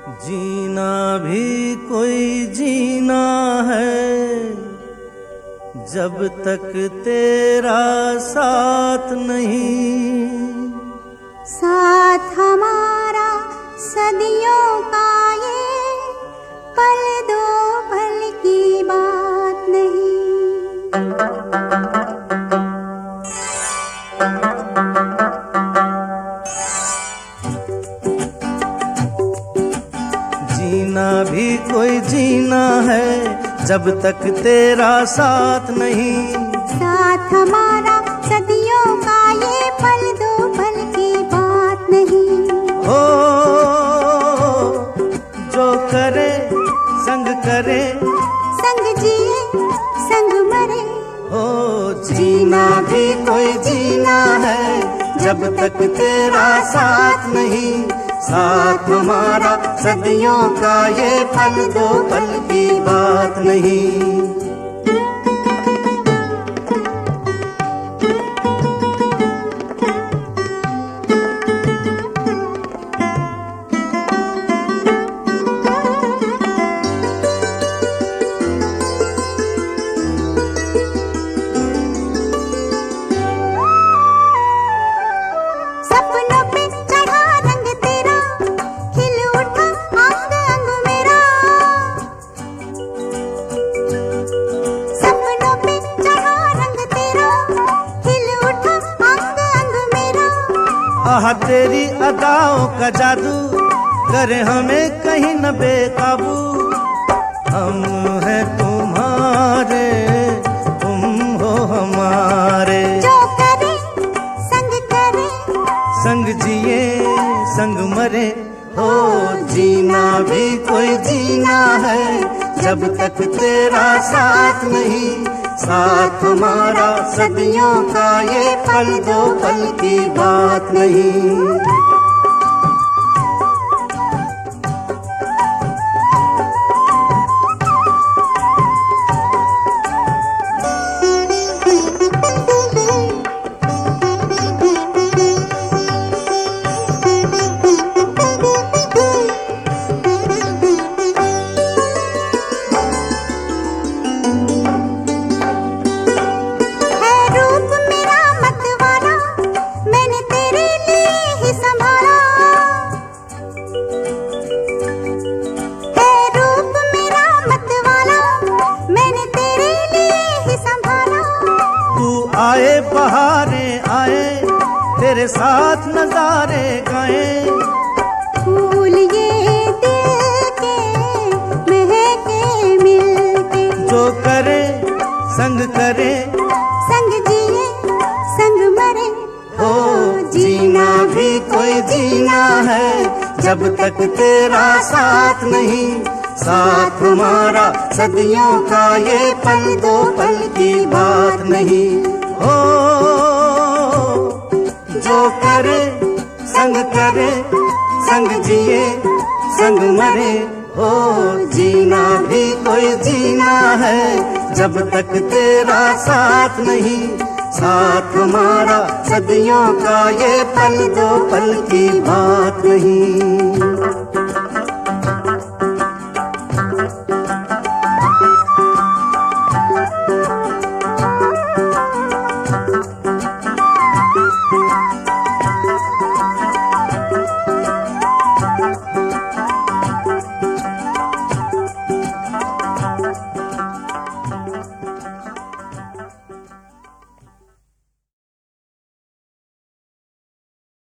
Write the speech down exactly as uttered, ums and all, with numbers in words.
जीना भी कोई जीना है जब तक तेरा साथ नहीं। साथ हमारा सदियों का ये पल दो पल की बात नहीं। जीना भी कोई जीना है जब तक तेरा साथ नहीं। साथ हमारा सदियों का ये पल दो पल की बात नहीं। हो जो करे संग करे, संग जिए संग मरे। हो जीना भी कोई जीना है जब तक तेरा साथ नहीं। साथ हमारा सदियों का ये पल दो पल की बात नहीं। सपनों पे चढ़ा रंग तेरा, खिल उठा अंग अंग मेरा। सपनों पे चढ़ा रंग तेरा, खिल उठा अंग अंग मेरा। आह तेरी अदाओं का जादू करे हमें कहीं न बेकाबू। हम हैं तुम्हारे तुम हो हमारे। जो करे संग करे, संग जिए संग मरे। हो जीना भी कोई जीना है जब तक तेरा साथ नहीं। साथ हमारा सदियों का ये पल दो पल की बात नहीं। आए बहारे आए तेरे साथ नजारे गाए। फूल ये दिल के महके मिलके। जो करे संग करे, संग जिए संग मरे। हो जीना भी कोई जीना है जब तक तेरा साथ नहीं। साथ हमारा सदियों का ये पल दो पल की बात नहीं। हो जो करे संग करे, संग जिए संग मरे। हो जीना भी कोई जीना है जब तक तेरा साथ नहीं। साथ हमारा सदियों का ये पल दो पल की बात नहीं।